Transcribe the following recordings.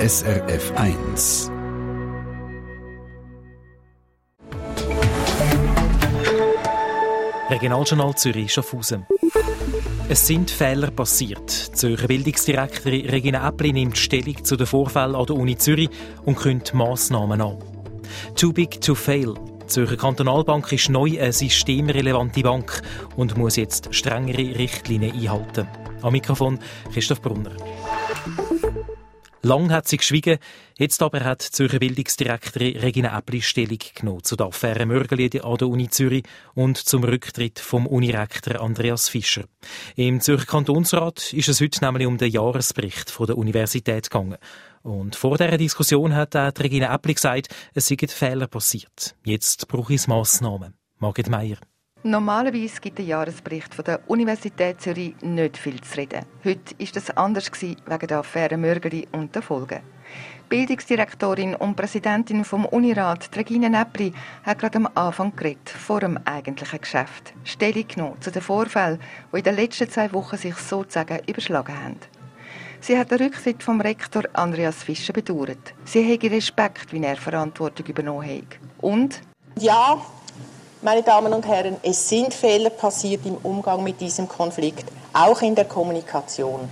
SRF 1. Regionaljournal Zürich, Schaffhausen. Es sind Fehler passiert. Die Zürcher Bildungsdirektorin Regina Äppli nimmt Stellung zu den Vorfällen an der Uni Zürich und kündigt Massnahmen an. Too big to fail. Die Zürcher Kantonalbank ist neu eine systemrelevante Bank und muss jetzt strengere Richtlinien einhalten. Am Mikrofon Christoph Brunner. Lang hat sie geschwiegen, jetzt aber hat die Zürcher Bildungsdirektorin Regina Äppli Stellung genommen zu der Affäre Mörgeli an der Uni Zürich und zum Rücktritt vom Unirektor Andreas Fischer. Im Zürcher Kantonsrat ist es heute nämlich um den Jahresbericht von der Universität gegangen. Und vor dieser Diskussion hat auch Regina Äppli gesagt, es seien Fehler passiert. Jetzt brauche es Massnahmen. Margit Meier. Normalerweise gibt der Jahresbericht von der Universität Zürich nicht viel zu reden. Heute war das anders wegen der Affäre Mörgeli und der Folgen. Bildungsdirektorin und Präsidentin vom Unirat, Regina Äppli, hat gerade am Anfang geredet, vor dem eigentlichen Geschäft. Stellung genommen zu den Vorfällen, die in den letzten 2 Wochen sich sozusagen überschlagen haben. Sie hat den Rücktritt vom Rektor Andreas Fischer bedauert. Sie habe Respekt, wie er Verantwortung übernommen hat. Und? Ja, meine Damen und Herren, es sind Fehler passiert im Umgang mit diesem Konflikt, auch in der Kommunikation.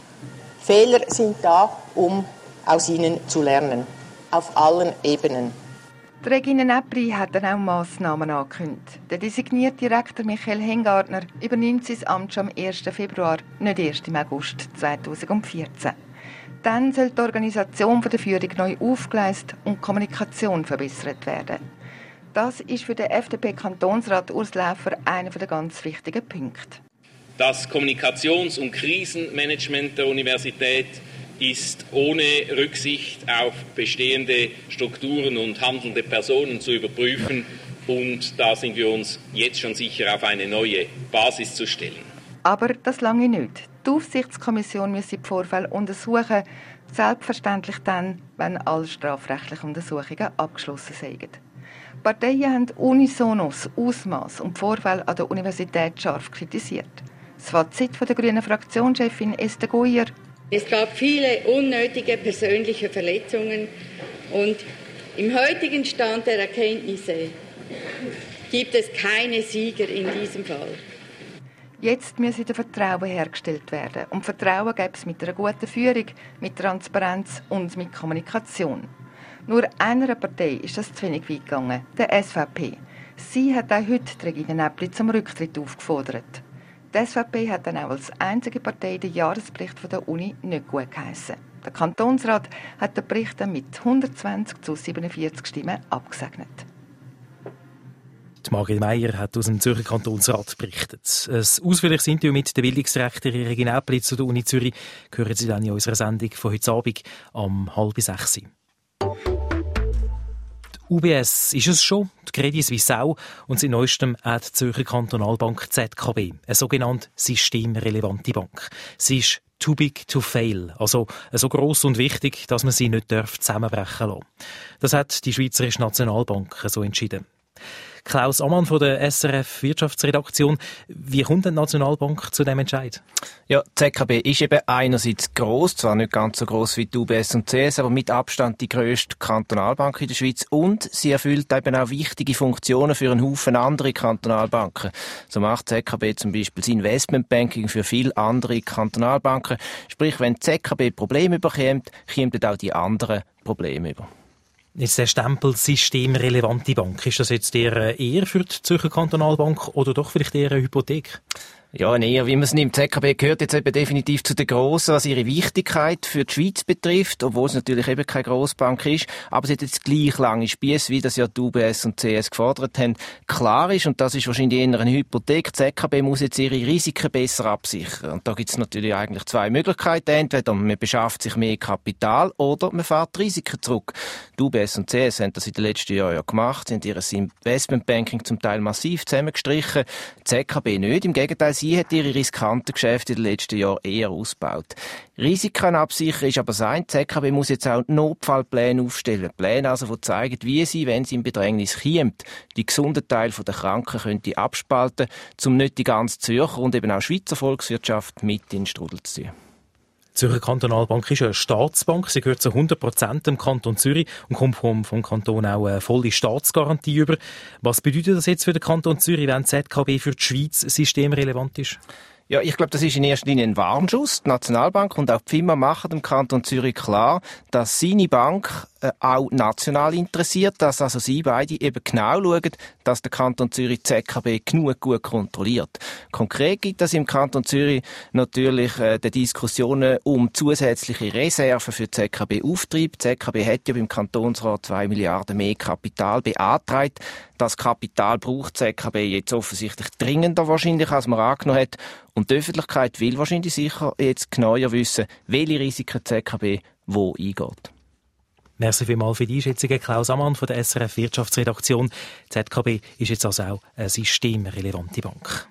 Fehler sind da, um aus ihnen zu lernen, auf allen Ebenen. Regina Äppli hat dann auch Massnahmen angekündigt. Der designierte Rektor Michael Hengartner übernimmt sein Amt schon am 1. Februar, nicht erst im August 2014. Dann soll die Organisation der Führung neu aufgeleistet und die Kommunikation verbessert werden. Das ist für den FDP-Kantonsrat Urs Läfer einer der ganz wichtigen Punkte. Das Kommunikations- und Krisenmanagement der Universität ist ohne Rücksicht auf bestehende Strukturen und handelnde Personen zu überprüfen. Und da sind wir uns jetzt schon sicher, auf eine neue Basis zu stellen. Aber das lange nicht. Die Aufsichtskommission muss die Vorfälle untersuchen, selbstverständlich dann, wenn alle strafrechtlichen Untersuchungen abgeschlossen sind. Die Parteien haben unisono das Ausmaß und die Vorfälle an der Universität scharf kritisiert. Das Fazit von der grünen Fraktionschefin Esther Goyer: Es gab viele unnötige persönliche Verletzungen und im heutigen Stand der Erkenntnisse gibt es keine Sieger in diesem Fall. Jetzt müsse der Vertrauen hergestellt werden. Und Vertrauen gäbe es mit einer guten Führung, mit Transparenz und mit Kommunikation. Nur einer Partei ist das zu wenig weit gegangen, der SVP. Sie hat auch heute Regina Äppli zum Rücktritt aufgefordert. Die SVP hat dann auch als einzige Partei den Jahresbericht von der Uni nicht gut geheissen. Der Kantonsrat hat den Bericht dann mit 120 zu 47 Stimmen abgesegnet. Die Margit Meier hat aus dem Zürcher Kantonsrat berichtet. Ein ausführliches Interview mit der Bildungsdirektorin Regina Äppli zu der Uni Zürich hören Sie dann in unserer Sendung von heute Abend um 5:30. Die UBS ist es schon, die Credit Suisse auch und seit neuestem auch die Zürcher Kantonalbank ZKB, eine sogenannte systemrelevante Bank. Sie ist too big to fail, also so gross und wichtig, dass man sie nicht zusammenbrechen lassen darf. Das hat die Schweizerische Nationalbank so entschieden. Klaus Ammann von der SRF Wirtschaftsredaktion. Wie kommt denn die Nationalbank zu diesem Entscheid? Ja, die ZKB ist eben einerseits gross, zwar nicht ganz so gross wie die UBS und CS, aber mit Abstand die grösste Kantonalbank in der Schweiz und sie erfüllt eben auch wichtige Funktionen für einen Haufen andere Kantonalbanken. So macht die ZKB zum Beispiel das Investmentbanking für viele andere Kantonalbanken. Sprich, wenn die ZKB Probleme bekommt, kommen auch die anderen Probleme über. Jetzt der Stempel systemrelevante Bank. Ist das jetzt eher für die Zürcher Kantonalbank oder doch vielleicht eher eine Hypothek? Ja, eher, wie man es nimmt. Die ZKB gehört jetzt eben definitiv zu den Grossen, was ihre Wichtigkeit für die Schweiz betrifft, obwohl es natürlich eben keine Grossbank ist. Aber sie hat jetzt gleich lange Spiesse, wie das ja die UBS und CS gefordert haben. Klar ist, und das ist wahrscheinlich eher eine Hypothek, die ZKB muss jetzt ihre Risiken besser absichern. Und da gibt es natürlich eigentlich 2 Möglichkeiten. Entweder man beschafft sich mehr Kapital oder man fährt die Risiken zurück. Die UBS und CS haben das in den letzten Jahren ja gemacht. Sie haben ihr Investmentbanking zum Teil massiv zusammengestrichen. Die ZKB nicht. Im Gegenteil, sie hat ihre riskanten Geschäfte in den letzten Jahren eher ausgebaut. Risiken absichern ist aber sein. Die ZKB muss jetzt auch Notfallpläne aufstellen. Pläne also, die zeigen, wie sie, wenn sie in Bedrängnis kommt, die gesunden Teile der Kranken könnte abspalten, um nicht die ganze Zürcher und eben auch Schweizer Volkswirtschaft mit in den Strudel zu ziehen. Die Zürcher Kantonalbank ist eine Staatsbank. Sie gehört zu 100% dem Kanton Zürich und kommt vom Kanton auch eine volle Staatsgarantie über. Was bedeutet das jetzt für den Kanton Zürich, wenn die ZKB für die Schweiz systemrelevant ist? Ja, ich glaube, das ist in erster Linie ein Warnschuss. Die Nationalbank und auch die FINMA machen dem Kanton Zürich klar, dass seine Bank auch national interessiert, dass also sie beide eben genau schauen, dass der Kanton Zürich die ZKB genug gut kontrolliert. Konkret gibt es im Kanton Zürich natürlich die Diskussionen um zusätzliche Reserven für die ZKB-Auftrieb. Die ZKB hat ja beim Kantonsrat 2 Milliarden mehr Kapital beantragt. Das Kapital braucht die ZKB jetzt offensichtlich dringender wahrscheinlich, als man angenommen hat. Und die Öffentlichkeit will wahrscheinlich sicher jetzt genauer wissen, welche Risiken die ZKB wo eingeht. Merci vielmals für die Einschätzung, Klaus Ammann von der SRF Wirtschaftsredaktion. Die ZKB ist jetzt also auch eine systemrelevante Bank.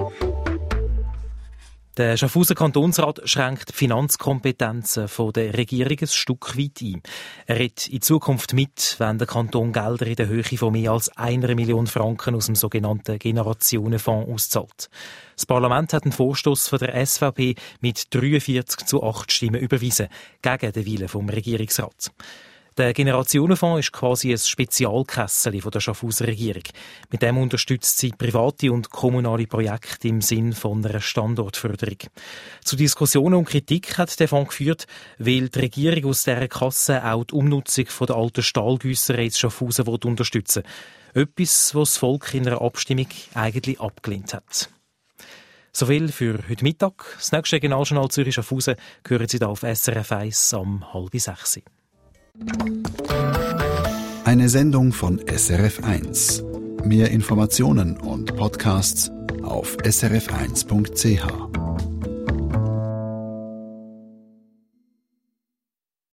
Der Schaffhauser Kantonsrat schränkt die Finanzkompetenzen der Regierung ein Stück weit ein. Er redet in Zukunft mit, wenn der Kanton Gelder in der Höhe von mehr als 1 Million Franken aus dem sogenannten Generationenfonds auszahlt. Das Parlament hat einen Vorstoss von der SVP mit 43:8 Stimmen überwiesen, gegen den Willen vom Regierungsrat. Der Generationenfonds ist quasi ein Spezialkessel von der Schaffhauser Regierung. Mit dem unterstützt sie private und kommunale Projekte im Sinn von einer Standortförderung. Zu Diskussionen und Kritik hat der Fonds geführt, weil die Regierung aus dieser Kasse auch die Umnutzung von der alten Stahlgüsserei in Schaffhausen unterstützen will. Etwas, was das Volk in einer Abstimmung eigentlich abgelehnt hat. So viel für heute Mittag. Das nächste Regionaljournal Zürich-Schaffhausen hören Sie da auf SRF 1 um 5:30. Eine Sendung von SRF 1. Mehr Informationen und Podcasts auf srf1.ch.